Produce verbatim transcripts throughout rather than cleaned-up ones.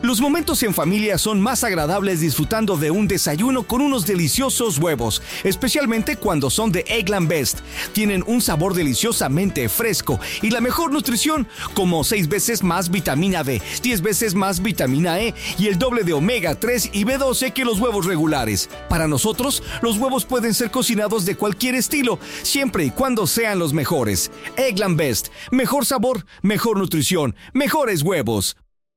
Los momentos en familia son más agradables disfrutando de un desayuno con unos deliciosos huevos, especialmente cuando son de Eggland Best. Tienen un sabor deliciosamente fresco y la mejor nutrición, como seis veces más vitamina D, diez veces más vitamina E y el doble de omega tres y B doce que los huevos regulares. Para nosotros, los huevos pueden ser cocinados de cualquier estilo, siempre y cuando sean los mejores. Eggland Best, mejor sabor, mejor nutrición, mejores huevos.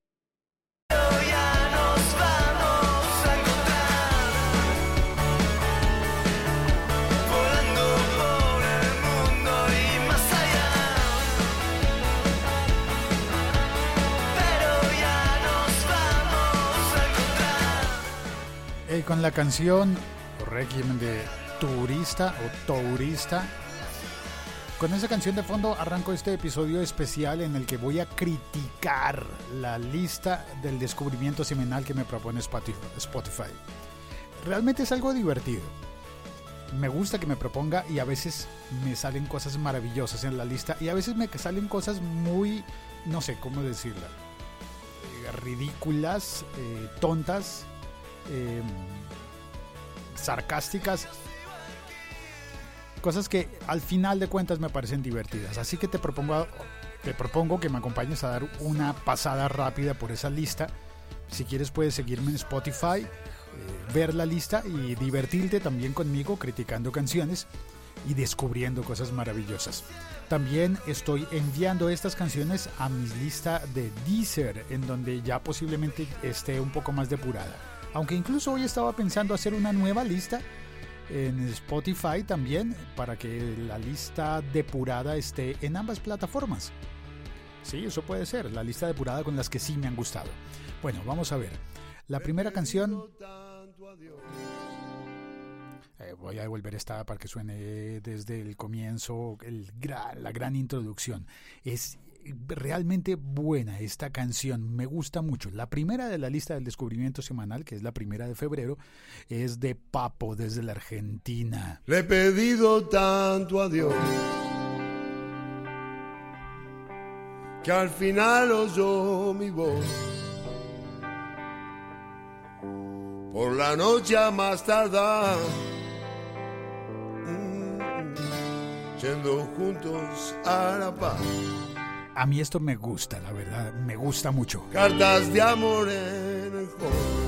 Eh, con la canción Requiem de Turista o Tourista. Con esa canción de fondo arranco este episodio especial en el que voy a criticar la lista del descubrimiento semanal que me propone Spotify. Realmente es algo divertido. Me gusta que me proponga y a veces me salen cosas maravillosas en la lista y a veces me salen cosas muy, no sé cómo decirla, eh, ridículas, eh, tontas, eh, sarcásticas. Cosas que al final de cuentas me parecen divertidas. Así que te propongo, te propongo que me acompañes a dar una pasada rápida por esa lista. Si quieres puedes seguirme en Spotify, eh, ver la lista y divertirte también conmigo criticando canciones y descubriendo cosas maravillosas. También estoy enviando estas canciones a mi lista de Deezer, en donde ya posiblemente esté un poco más depurada. Aunque incluso hoy estaba pensando hacer una nueva lista en Spotify también, para que la lista depurada esté en ambas plataformas. Sí, eso puede ser, la lista depurada con las que sí me han gustado. Bueno, vamos a ver. La primera canción... Eh, voy a devolver esta para que suene desde el comienzo, el gran, la gran introducción. Es realmente buena esta canción, me gusta mucho. La primera de la lista del descubrimiento semanal, que es la primera de febrero, es de Papo desde la Argentina. Le he pedido tanto a Dios que al final oyó mi voz. Por la noche a más tardar, yendo juntos a la paz. A mí esto me gusta, la verdad, me gusta mucho. Cartas de amor en el hall.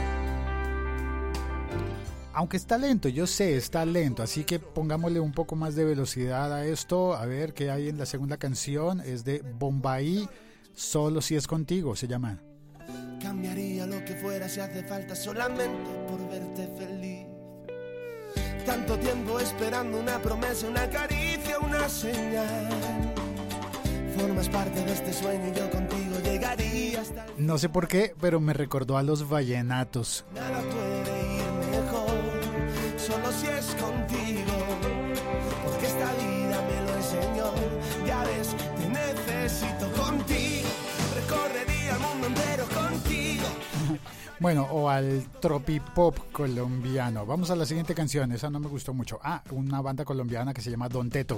Aunque está lento, yo sé, está lento, así que pongámosle un poco más de velocidad a esto. A ver qué hay en la segunda canción. Es de Bombay, Solo si es contigo, se llama. Cambiaría lo que fuera si hace falta solamente por verte feliz. Tanto tiempo esperando una promesa, una caricia, una señal. Formas parte de este sueño y yo contigo llegaría hasta... No sé por qué, pero me recordó a los vallenatos. Nada puede ir mejor, solo si es contigo. Porque esta vida me lo enseñó. Ya ves, te necesito contigo. Recorrería el mundo entero contigo. Bueno, o al tropipop colombiano. Vamos a la siguiente canción, esa no me gustó mucho. Ah, una banda colombiana que se llama Don Teto.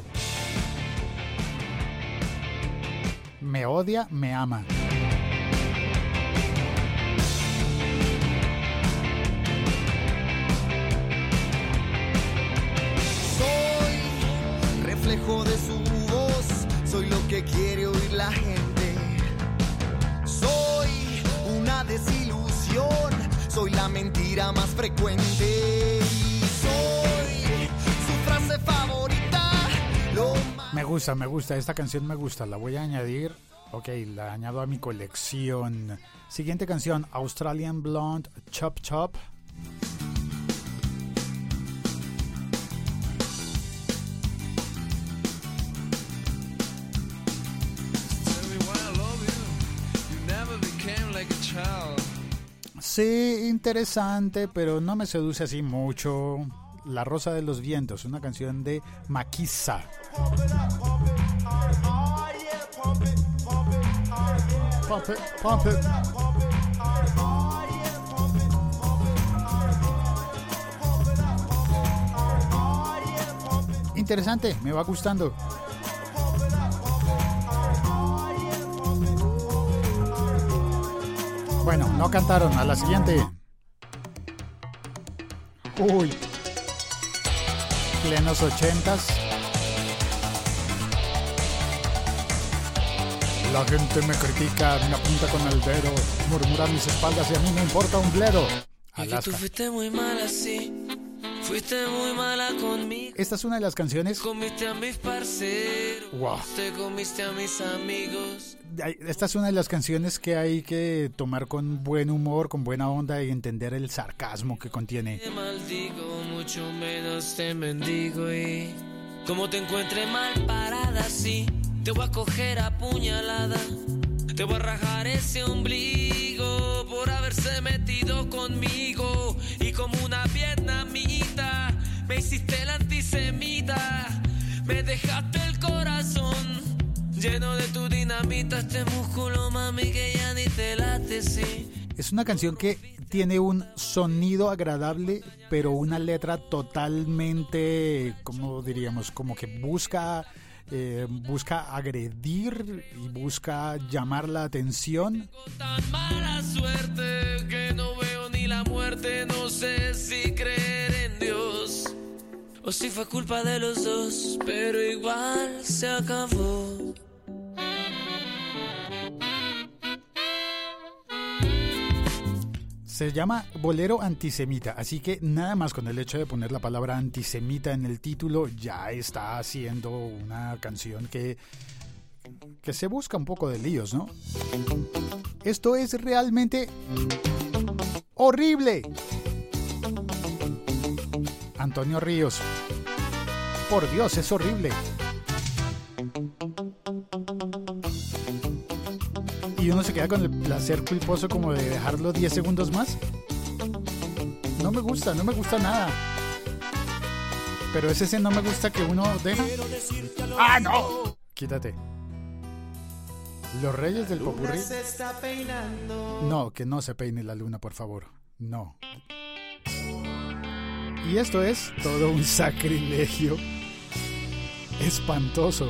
Me odia, me ama. Soy reflejo de su voz, soy lo que quiere oír la gente. Soy una desilusión, soy la mentira más frecuente. Y soy su frase favorita. Lo Me gusta, me gusta, esta canción me gusta, la voy a añadir, ok, la añado a mi colección. Siguiente canción, Australian Blonde, Chop Chop. Sí, interesante, pero no me seduce así mucho. La Rosa de los Vientos, una canción de Maquisa. Pump it, pump it. Interesante, me va gustando. Bueno, no cantaron. A la siguiente. Uy. Plenos ochentas. La gente me critica, me apunta con el dedo, murmura a mis espaldas y a mí me importa un bledo. Alaska. Tú fuiste muy mala, sí. Fuiste muy mala conmigo. Esta es una de las canciones. Comiste a mis parceros. Wow. Te comiste a mis amigos. Esta es una de las canciones que hay que tomar con buen humor, con buena onda y entender el sarcasmo que contiene. Te maldigo, mucho menos te mendigo y como te encuentre mal parada, sí. Te voy a coger a puñalada, te voy a rajar ese ombligo por haberse metido conmigo. Y como una vietnamita, me hiciste la antisemita, me dejaste el corazón lleno de tu dinamita. Este músculo, mami, que ya ni te late, sí. Es una canción que tiene un sonido agradable, pero una letra totalmente, ¿cómo diríamos? Como que busca... Eh, busca agredir y busca llamar la atención. Tan mala suerte que no veo ni la muerte. No sé si creer en Dios o si fue culpa de los dos, pero igual se acabó. Se llama Bolero Antisemita, así que nada más con el hecho de poner la palabra antisemita en el título ya está haciendo una canción que, que se busca un poco de líos, ¿no? Esto es realmente horrible. Antonio Ríos. Por Dios, es horrible. Y uno se queda con el placer culposo como de dejarlo diez segundos más. No me gusta, no me gusta nada. Pero es ese no me gusta que uno deja. ¡Ah, no! Quítate. Los Reyes del Popurrí. No, que no se peine la luna, por favor. No. Y esto es todo un sacrilegio espantoso.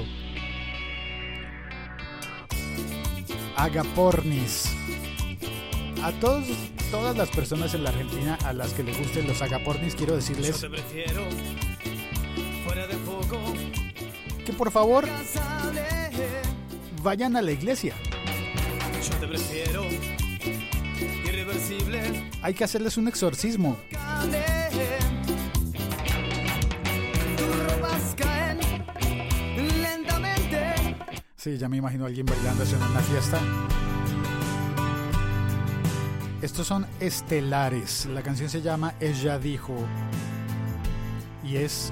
Agapornis. A todos, todas las personas en la Argentina a las que les gusten los agapornis, quiero decirles Yo te prefiero fuera de foco, que por favor vayan a la iglesia. yo te prefiero irreversible. Hay que hacerles un exorcismo. Sí, ya me imagino a alguien bailando eso en una fiesta. Estos son estelares. La canción se llama Ella Dijo. Y es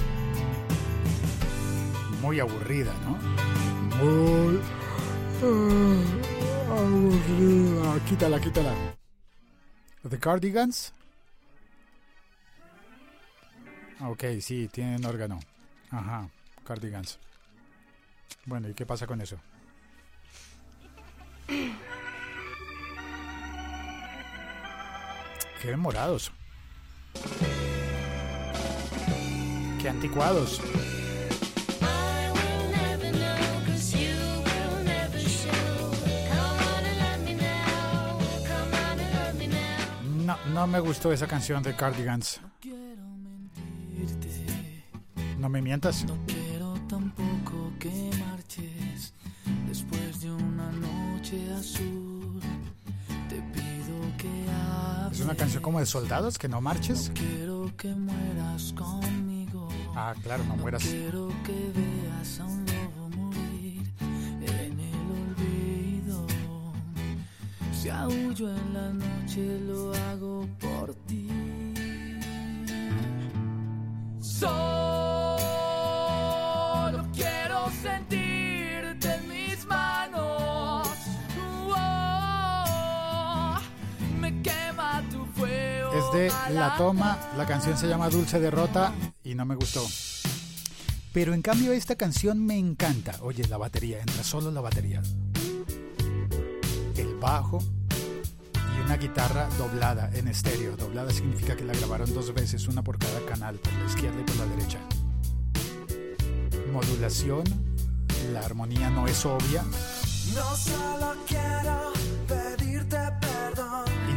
muy aburrida, ¿no? Muy uh, aburrida. Quítala, quítala. The Cardigans. Ok, sí, tienen órgano. Ajá, Cardigans. Bueno, ¿y qué pasa con eso? Qué demorados. Qué anticuados. No, no me gustó esa canción de Cardigans. No me mientas. No quiero tampoco que marches después de una noche azul. Te pido que hables. Es una canción como de soldados, que no marches. No quiero que mueras conmigo. Ah, claro, no mueras. No quiero que veas a un lobo morir en el olvido. Si aúllo en la noche lo hago por ti. Solo quiero sentirte en mis manos. Oh, me quema tu fuego. Es de La Toma, la canción se llama Dulce Derrota y no me gustó. Pero en cambio esta canción me encanta. Oye, la batería, entra solo la batería. El bajo y una guitarra doblada en estéreo. Doblada significa que la grabaron dos veces, una por cada canal, por la izquierda y por la derecha. Modulación, la armonía no es obvia. No solo quiero pedirte perdón.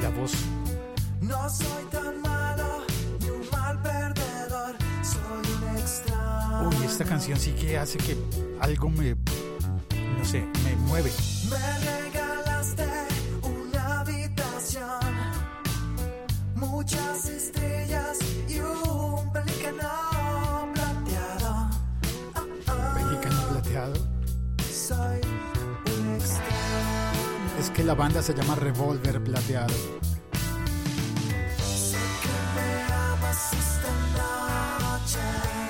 esa voz. No soy tan malo ni un mal perdedor, soy un extraño. Uy, esta canción sí que hace que algo me, no sé, me mueve. Me regalaste una habitación, muchas estrellas y un pelícano plateado. Oh, oh. Pelícano plateado. Soy un extraño. Es que la banda se llama Revolver Plateado. Sé que me amas esta noche.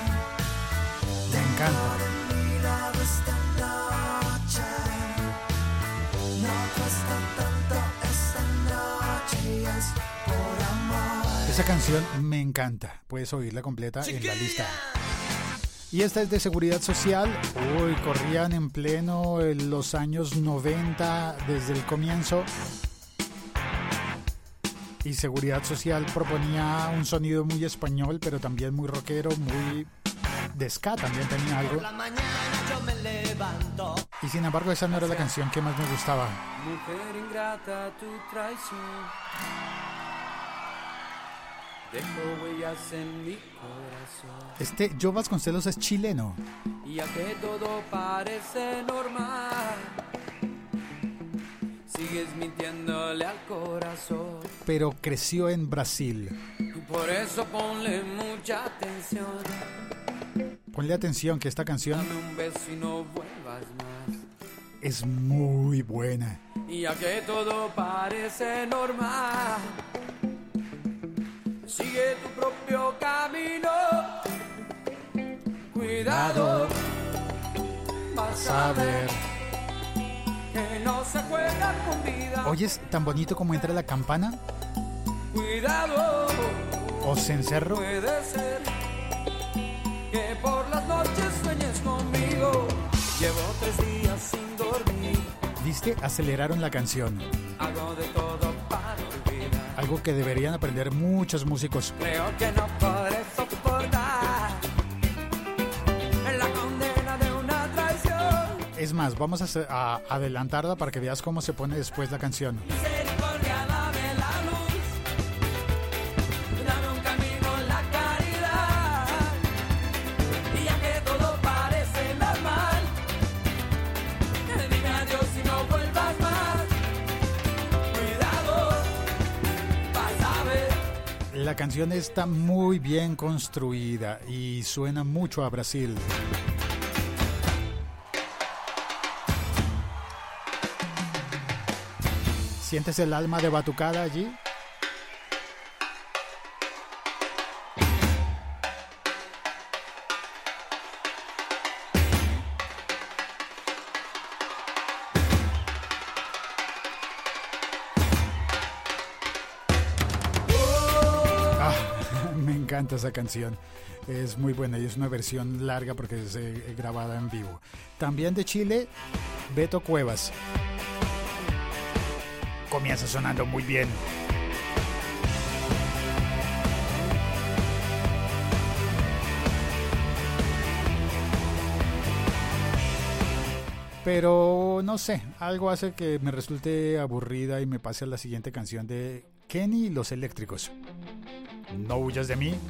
Me encanta. De mi lado esta noche. No cuesta tanto esta noche y es por amor. Esa canción me encanta. Puedes oírla completa en la lista. Y esta es de Seguridad Social. Uy, corrían en pleno en los años noventa desde el comienzo. Y Seguridad Social proponía un sonido muy español, pero también muy rockero, muy de ska, también tenía algo. Por la mañana yo me levanto. Y sin embargo esa no era la canción que más me gustaba. Mujer ingrata, tu traición dejó huellas en mi corazón. Este Joe Vasconcelos es chileno. Y ya que todo parece normal, sigues mintiéndole al corazón. Pero creció en Brasil. Y por eso ponle mucha atención. Ponle atención que esta canción Dame un beso y no vuelvas más. es muy buena. Y ya que todo parece normal, sigue tu propio camino. Cuidado, vas a ver que no se juega con vida. ¿Oyes tan bonito como entra la campana? Cuidado, ¿O cencerro? puede ser que por las noches sueñes conmigo. Llevo tres días sin dormir, ¿Viste? Aceleraron la canción. hago de todo para olvidar. Algo que deberían aprender muchos músicos. Creo que no podré soportar la condena de una traición. Es más, vamos a, hacer- a adelantarla para que veas cómo se pone después la canción. Misericordia, dame la luz, dame un camino en la caridad. Y ya que todo parece normal, dime adiós y no vuelvas más. Cuidado, vas a ver. La canción está muy bien construida y suena mucho a Brasil. ¿Sientes el alma de batucada allí? Ah, me encanta esa canción. Es muy buena y es una versión larga porque es eh, grabada en vivo. También de Chile, Beto Cuevas. Comienza sonando muy bien. Pero no sé, algo hace que me resulte aburrida y me pase a la siguiente canción de Kenny y los Eléctricos. No huyas de mí.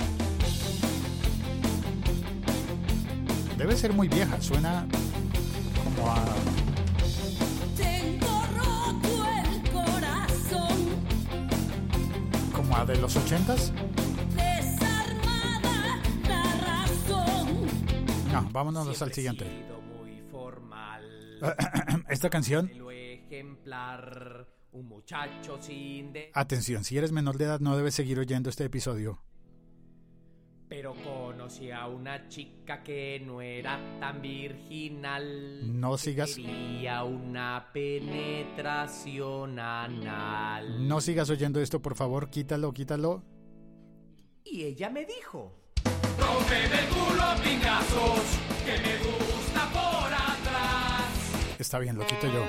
Debe ser muy vieja, suena como a... Tengo roto el corazón, como a de los ochentas. desarmada la razón. No, vámonos al siguiente. Muy formal, Esta canción, lo ejemplar, un muchacho sin de... atención, si eres menor de edad no debes seguir oyendo este episodio. Pero conocí a una chica que no era tan virginal. No sigas. Quería una penetración anal. No sigas oyendo esto, por favor, quítalo, quítalo. Y ella me dijo: Rómpeme el culo a pingazos, que me gusta por atrás. Está bien, lo quito yo.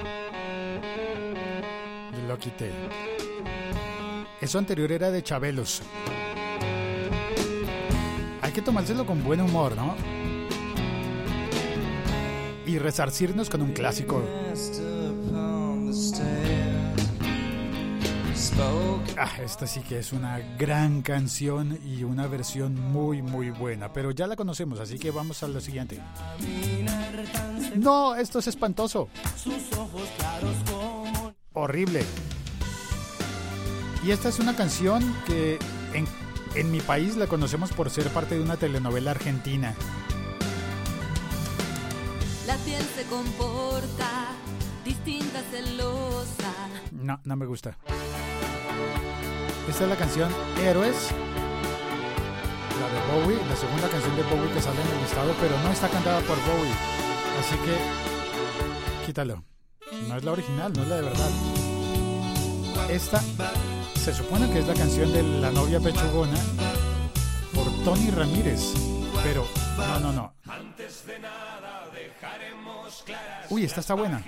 Yo lo quité. Eso anterior era de Chabelos. Hay que tomárselo con buen humor, ¿no? Y resarcirnos con un clásico. Ah, esta sí que es una gran canción y una versión muy muy buena, pero ya la conocemos, así que vamos a lo siguiente. No, esto es espantoso. Horrible. Y esta es una canción que en, en mi país la conocemos por ser parte de una telenovela argentina. La piel se comporta distinta, celosa. No, no me gusta. Esta es la canción Héroes, la de Bowie, la segunda canción de Bowie que sale en el listado, pero no está cantada por Bowie, así que quítalo. No es la original, no es la de verdad. Esta se supone que es la canción de La novia pechugona por Tony Ramírez, pero no, no, no. Uy, esta está buena.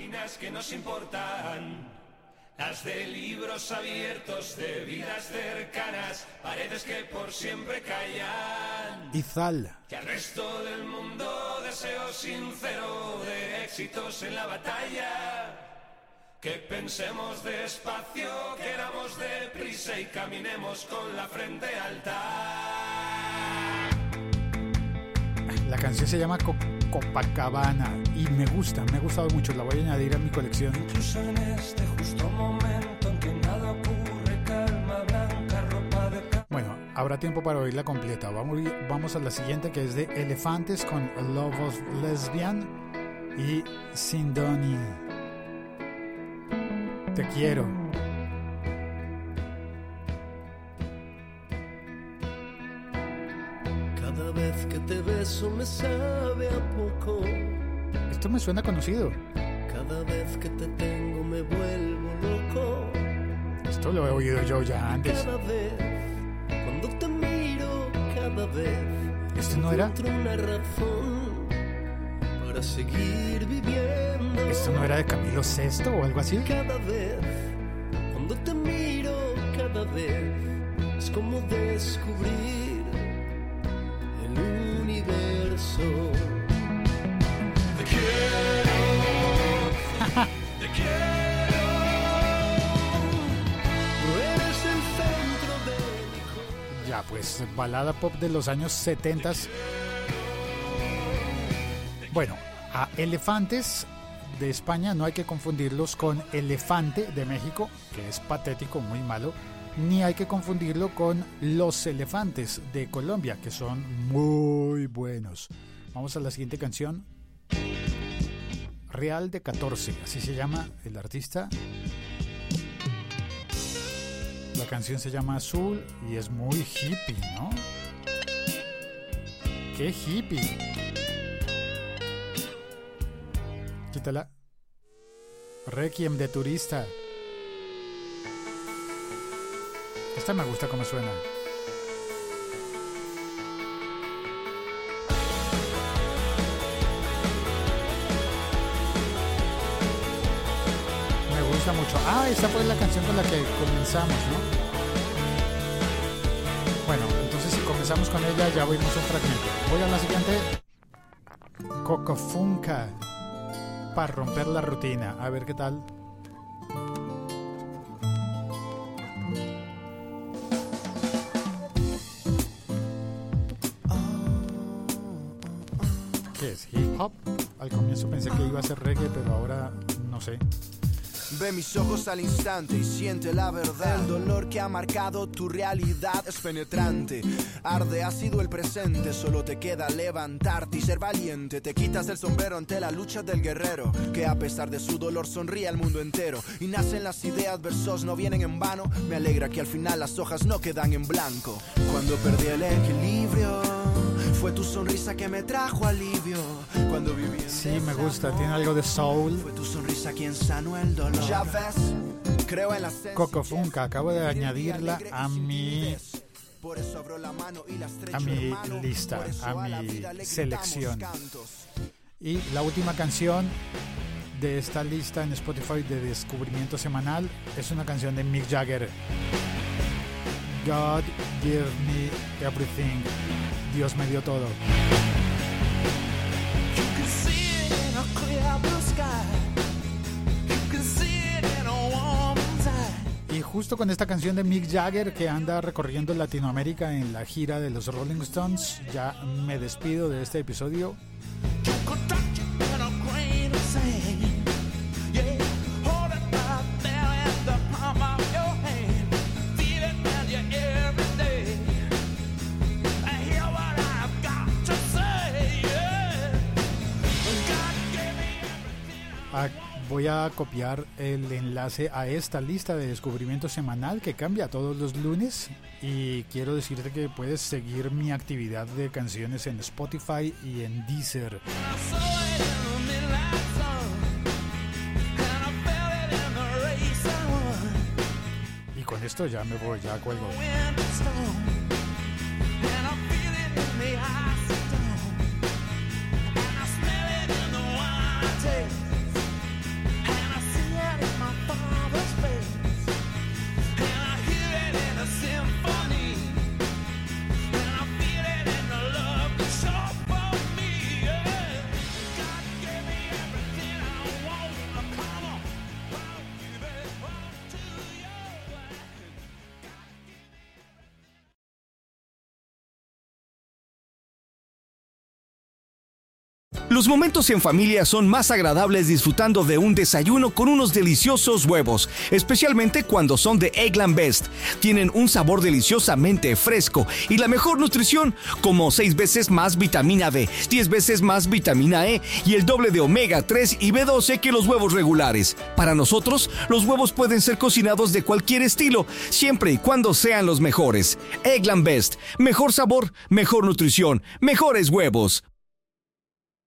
Las de libros abiertos, de vidas cercanas, paredes que por siempre callan. Izal. Que al resto del mundo deseo sincero de éxitos en la batalla. Que pensemos despacio, queramos deprisa y caminemos con la frente alta. La canción se llama Co- Copacabana y me gusta, me ha gustado mucho, la voy a añadir a mi colección. Incluso en este justo momento en que nada ocurre, calma blanca, ropa de ca- Bueno, habrá tiempo para oírla completa. Vamos, vamos a la siguiente, que es de Elefantes con Love of Lesbian y Sindoni. Te quiero. Cada vez que te beso me sabe a poco. Esto me suena conocido. Cada vez que te tengo me vuelvo loco. Esto lo he oído yo ya antes. Cada vez, cuando te miro, cada vez ¿Esto no era? encuentro una razón para seguir viviendo. ¿Esto no era de Camilo Sesto o algo así? Cada vez, cuando te miro, cada vez es como descubrir el universo. Te quiero, te quiero. Eres el centro de mi corazón. Ya, pues balada pop de los años setenta. Bueno, a Elefantes de España no hay que confundirlos con Elefante de México, que es patético, muy malo, ni hay que confundirlo con Los Elefantes de Colombia, que son muy buenos. Vamos a la siguiente canción. Real de catorce, así se llama el artista. La canción se llama Azul y es muy hippie, ¿no? ¡Qué hippie! Quítala. Requiem de turista. Esta me gusta como suena. Me gusta mucho. Ah, esta fue la canción con la que comenzamos, ¿no? Bueno, entonces si comenzamos con ella ya oímos un fragmento. Voy a la siguiente. Cocofunca. Para romper la rutina. A ver qué tal. ¿Qué es? ¿Hip hop? Al comienzo pensé que iba a ser reggae, pero ahora no sé. Ve mis ojos al instante y siente la verdad. El dolor que ha marcado tu realidad es penetrante. Arde, ha sido el presente. Solo te queda levantarte y ser valiente. Te quitas el sombrero ante la lucha del guerrero, que a pesar de su dolor sonríe al mundo entero. Y nacen las ideas, versos no vienen en vano. Me alegra que al final las hojas no quedan en blanco. Cuando perdí el equilibrio, fue tu sonrisa que me trajo alivio. Cuando viví en Sí, me gusta. Tiene algo de soul. fue tu sonrisa quien sanó el dolor. Ya ves, creo en la Cocofunca. Acabo de añadirla a mi Por eso abro la mano y la estrecho, a mi hermano. lista, Por eso a la mi vida le gritamos selección. cantos. Y la última canción de esta lista en Spotify de descubrimiento semanal es una canción de Mick Jagger. God give me everything. Dios me dio todo. You can see it in a clear blue sky. You can see it in a woman's eye. Y justo con esta canción de Mick Jagger que anda recorriendo Latinoamérica en la gira de los Rolling Stones, ya me despido de este episodio. Ah, voy a copiar el enlace a esta lista de descubrimiento semanal que cambia todos los lunes, y quiero decirte que puedes seguir mi actividad de canciones en Spotify y en Deezer. Y con esto ya me voy, ya cuelgo. Los momentos en familia son más agradables disfrutando de un desayuno con unos deliciosos huevos, especialmente cuando son de Eggland Best. Tienen un sabor deliciosamente fresco y la mejor nutrición, como seis veces más vitamina B, diez veces más vitamina E y el doble de omega tres y B doce que los huevos regulares. Para nosotros, los huevos pueden ser cocinados de cualquier estilo, siempre y cuando sean los mejores. Eggland Best, mejor sabor, mejor nutrición, mejores huevos.